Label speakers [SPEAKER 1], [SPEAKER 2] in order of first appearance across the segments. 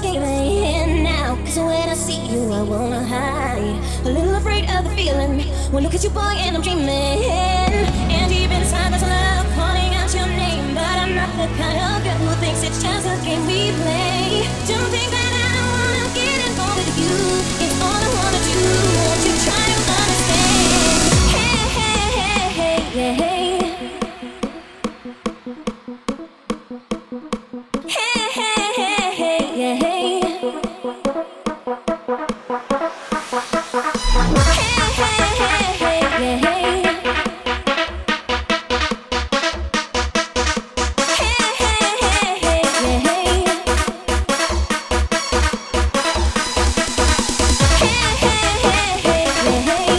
[SPEAKER 1] escaping now. 'Cause when I see you, I wanna hide. A little afraid of the feeling. When I look at you, boy, and I'm dreaming. And deep inside, there's love calling out your name. But I'm not the kind of girl who thinks it's just a game we play. Don't think that I don't wanna get involved with you. It's all I wanna do. Won't you try to understand? Hey, hey, hey, hey, yeah, hey. Hey, hey, hey, hey, yeah, hey. Hey, hey, hey, hey, yeah, hey. Hey, hey, hey, hey, yeah, hey. Hey, hey, hey, hey, yeah, hey.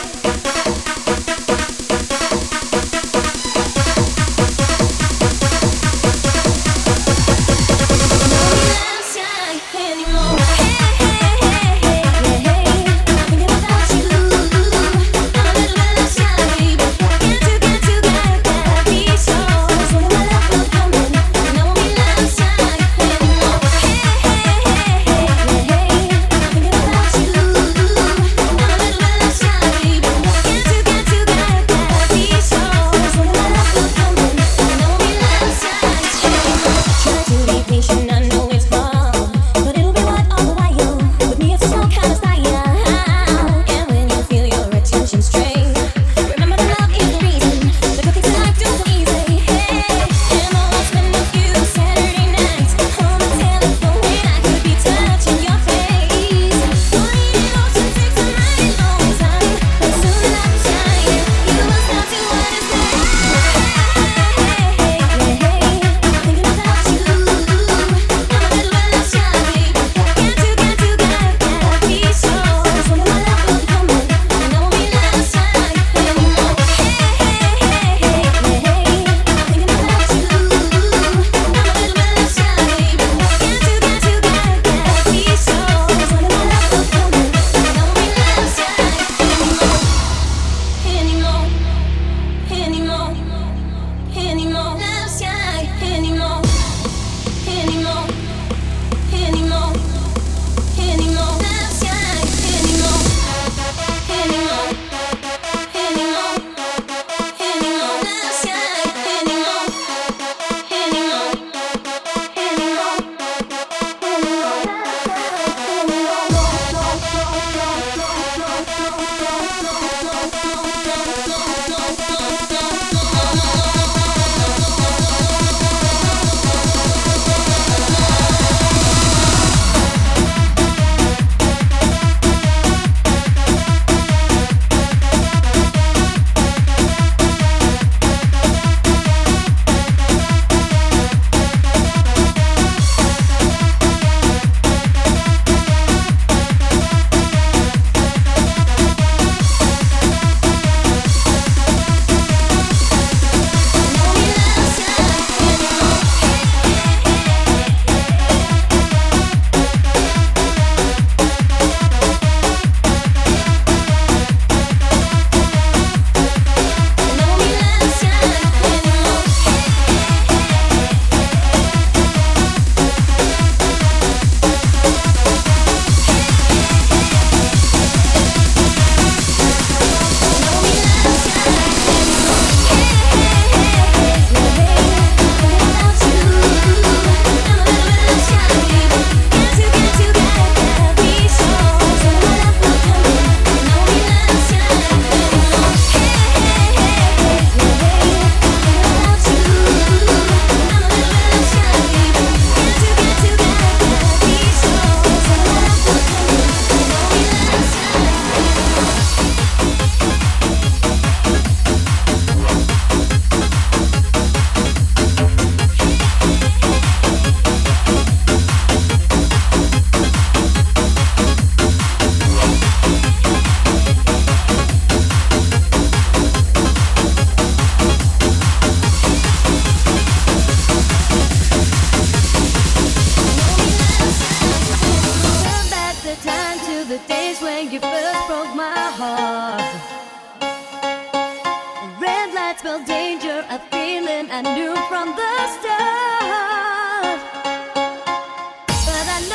[SPEAKER 1] feeling I knew from the start. But I know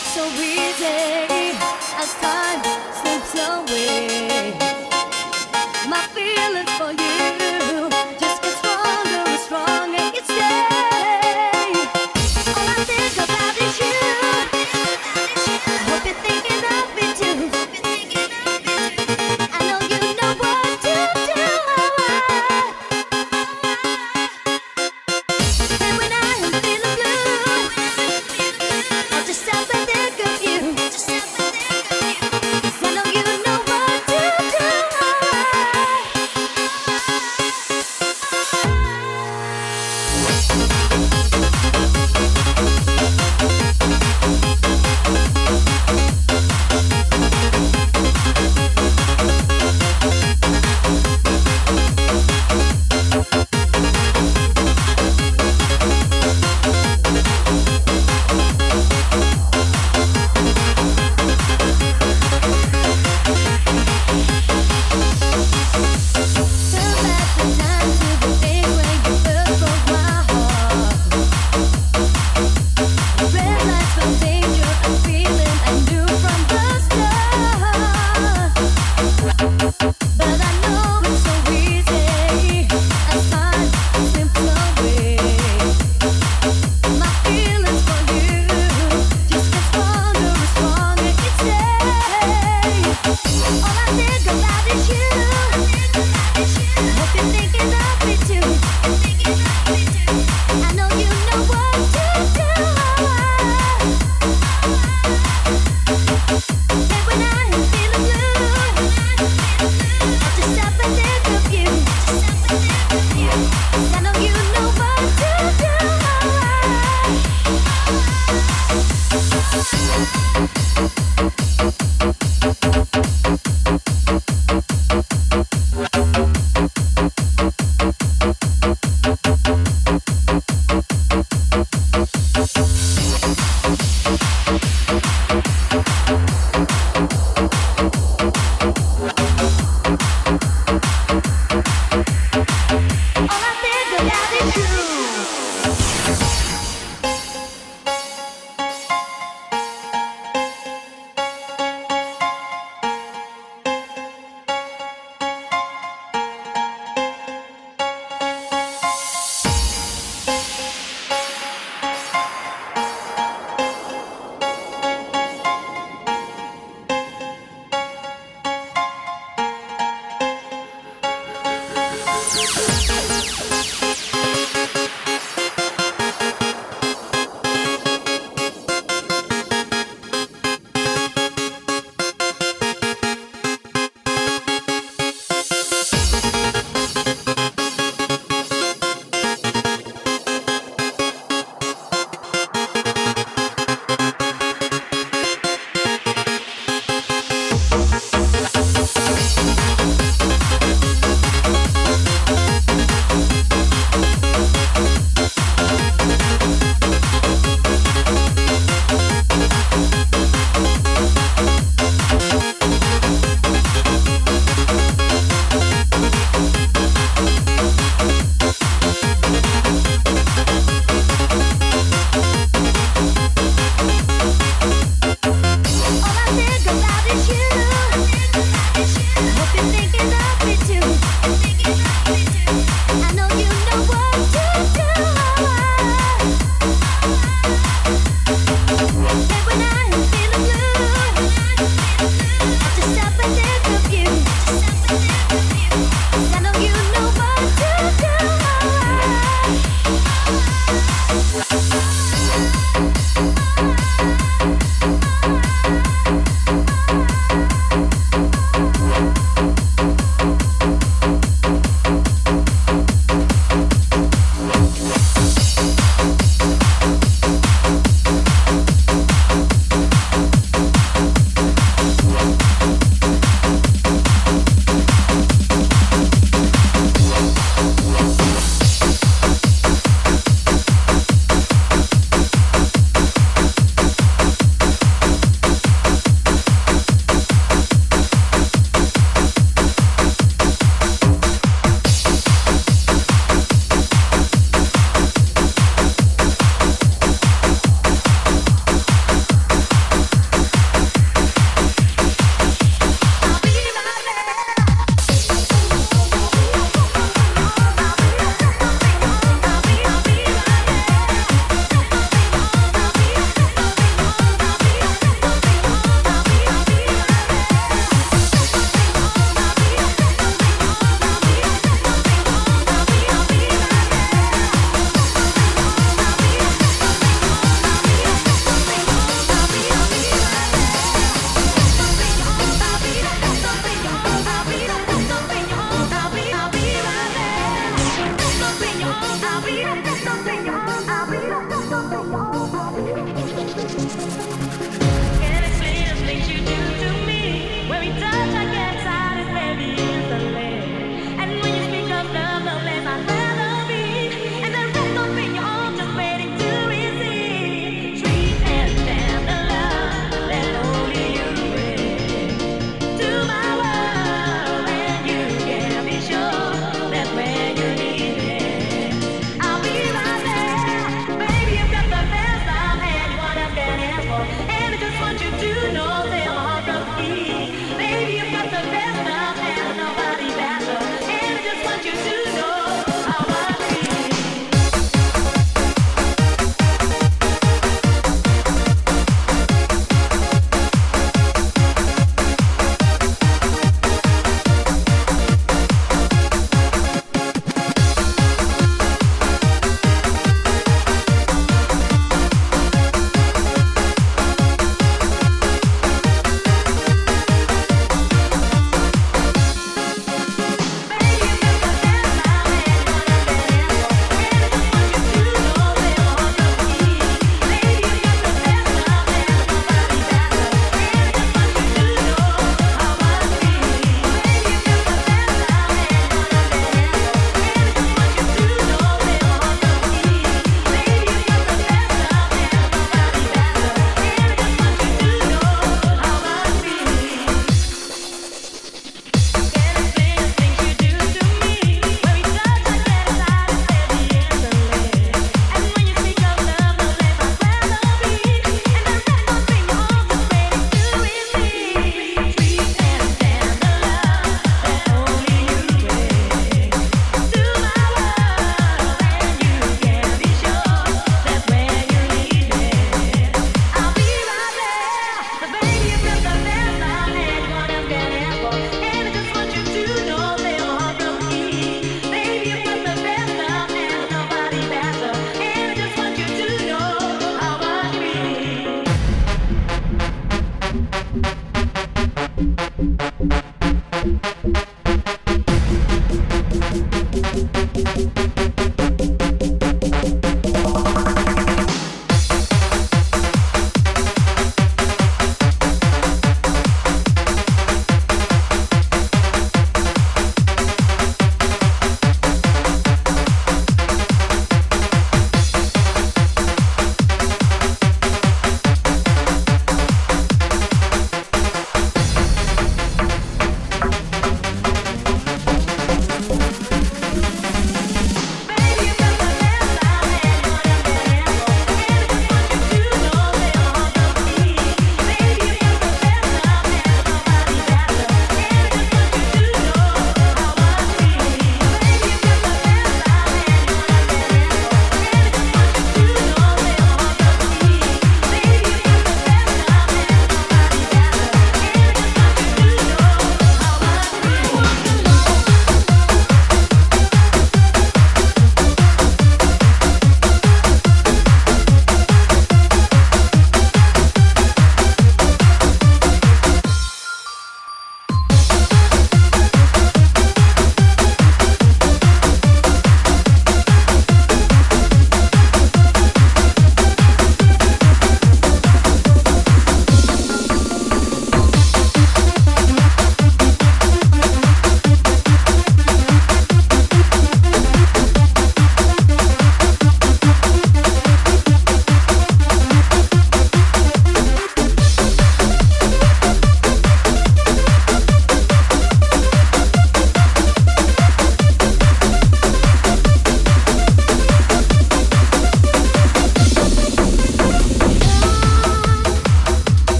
[SPEAKER 1] so easy as time slips away. My feelings for you just get stronger and stronger each day. All I think about is you. I hope you're thinking of me too. I know you know what to do. And when I am feeling blue, I just stop and think of you. 'Cause I know you know what to do. Turn back the time to the days when you first broke my heart. Red lights from danger, a feeling I knew from the start. But I know it's so easy as time slips away. My feelings for you just get stronger and stronger each day. All I think about is you. Hope you're thinking of me too. I know you know what to do. And when I am feeling blue, I just stop and think of you. I know you know what to do. All I think about is you.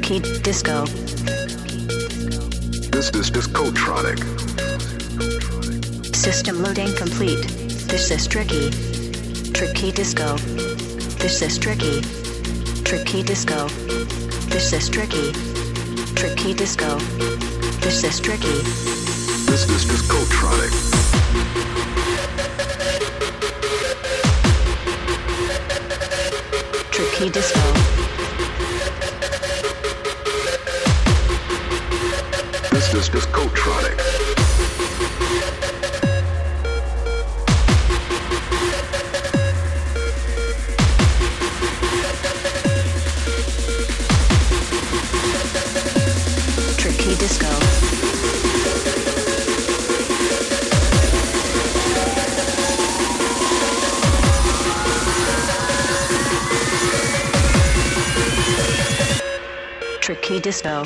[SPEAKER 2] Tricky disco.
[SPEAKER 3] This is Discotronic.
[SPEAKER 2] System loading complete. This is tricky. Tricky disco. This is tricky. Tricky disco. This is tricky. Tricky disco. This is tricky.
[SPEAKER 3] This is Discotronic.
[SPEAKER 2] Tricky disco.
[SPEAKER 3] This is Discotronic.
[SPEAKER 2] Tricky disco. Tricky disco.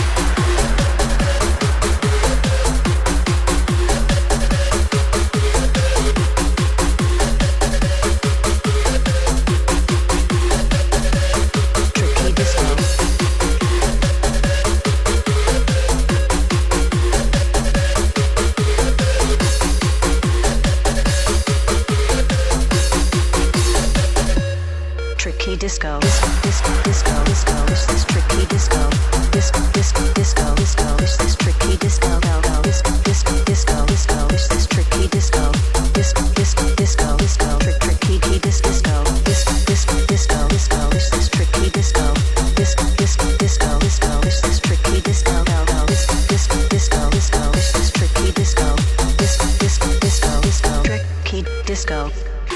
[SPEAKER 2] Disco, disco, disco, this is tricky disco, disco, disco, disco, this is tricky disco, disco, disco, disco, disco, this is tricky disco, disco, disco, disco, disco, tricky disco, disco, disco, disco, disco, this is tricky disco, disco, disco, disco, disco, this is tricky disco, disco, disco, disco, disco, this is tricky disco, disco, disco, disco, disco, tricky disco.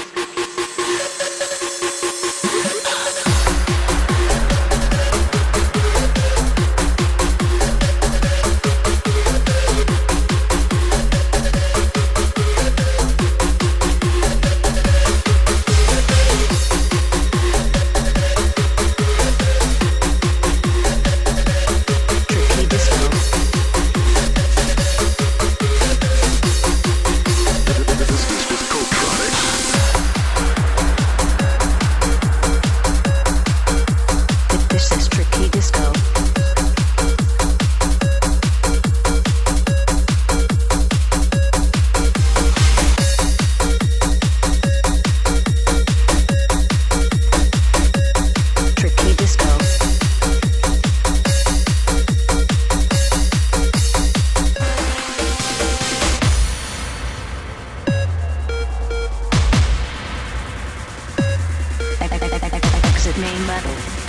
[SPEAKER 2] Exit main level.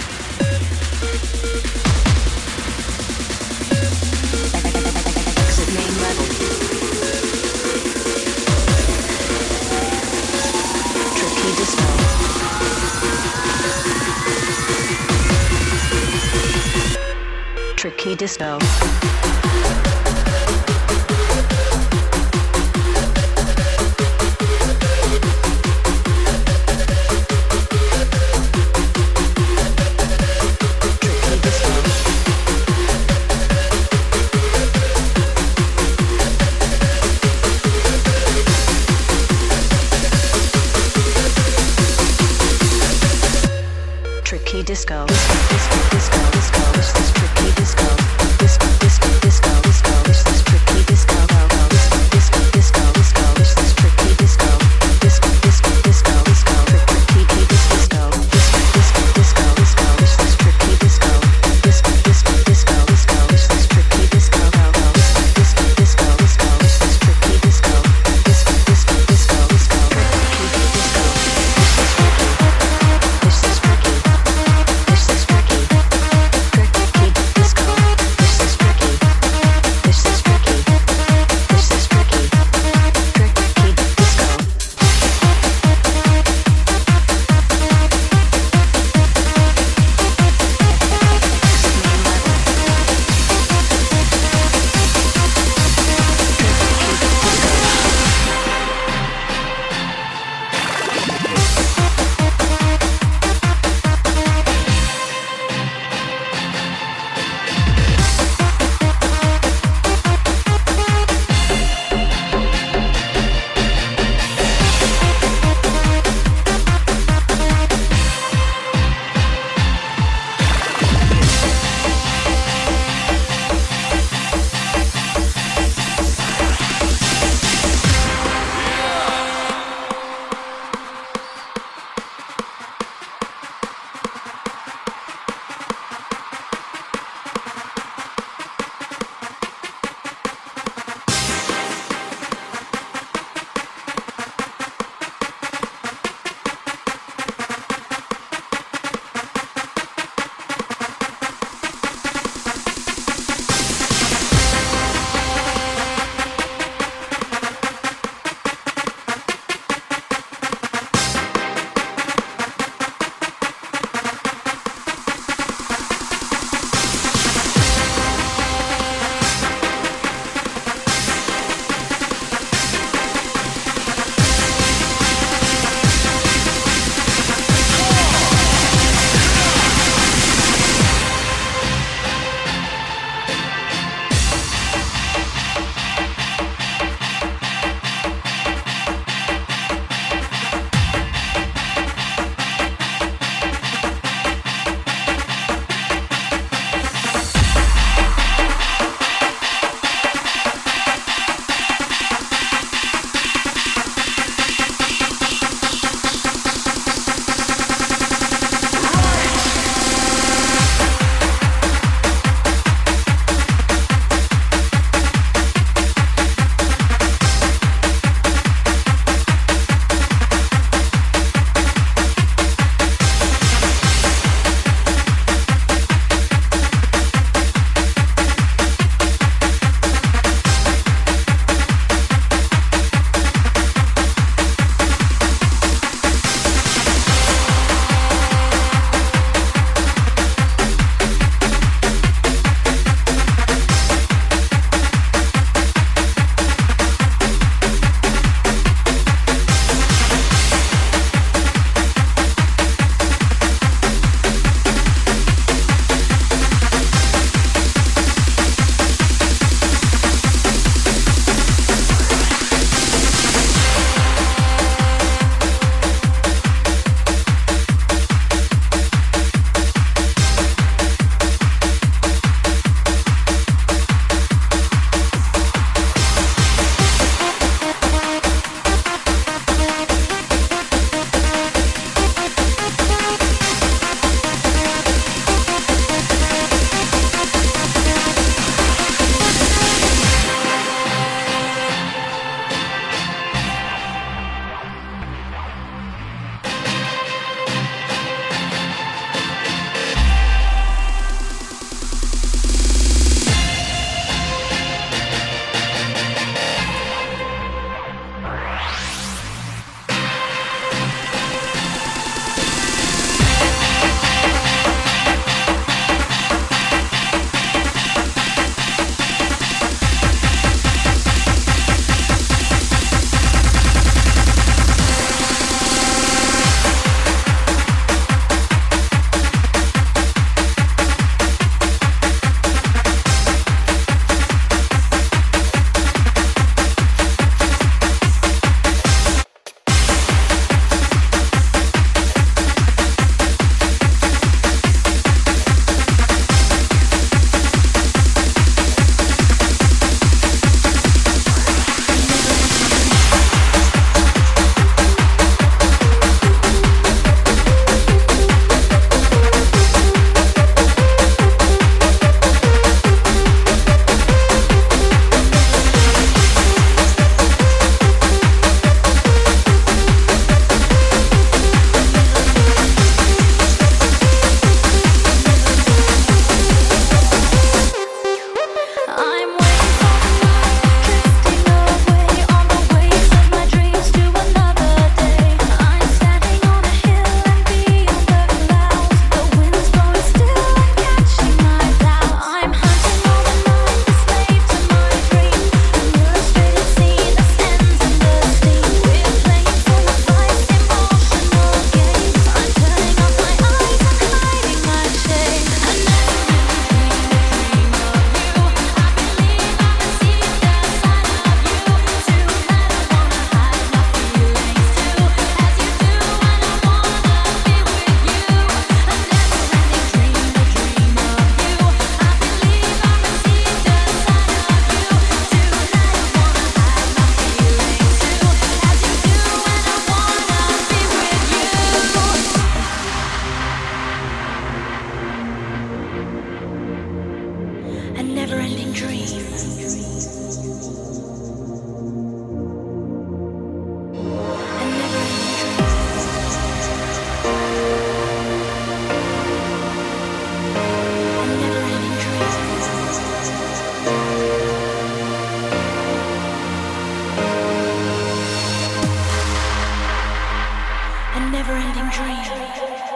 [SPEAKER 2] Exit main level. Tricky disco. Tricky disco. Disco, disco, disco, disco, disco, this is tricky disco, disco, disco, disco.
[SPEAKER 1] dream.